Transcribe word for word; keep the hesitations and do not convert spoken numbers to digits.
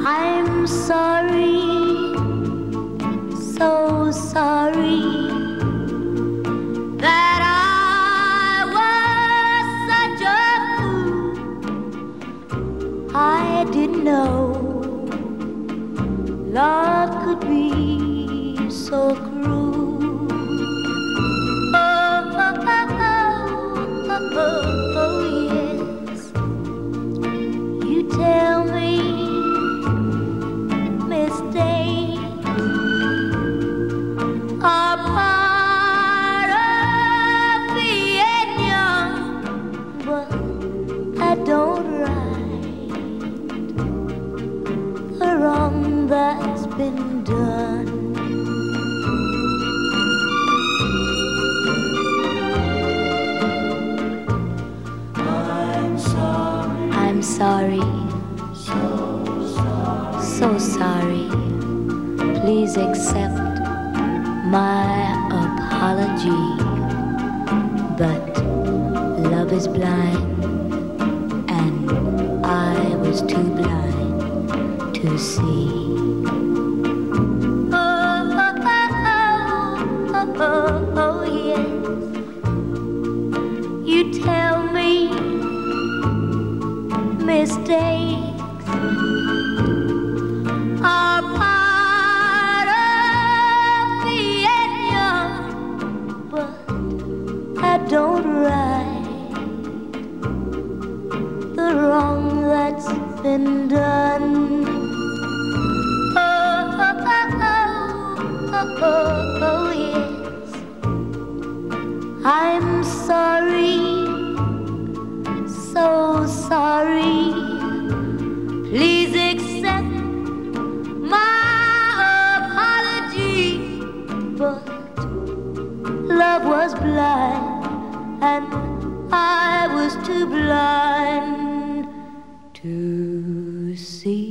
I'm sorry, so sorry that I was such a fool. I didn't know love could be so cruel. Oh, oh, oh, oh, oh, oh, yes. You tell me mistakes are part of being young, but I don't right the wrong that's been done. I'm sorry, I'm sorry, so sorry, so sorry. Please accept my apology, but love is blind, and I was too blind to see. Oh, oh, oh, oh, oh, oh, yes. You tell me mistakes are part of being young, but I don't right the wrong that's been done. Oh, oh, oh, oh, oh, oh, yes. I'm sorry, so sorry. Please accept my apology, but love was blind, and I was too blind to see.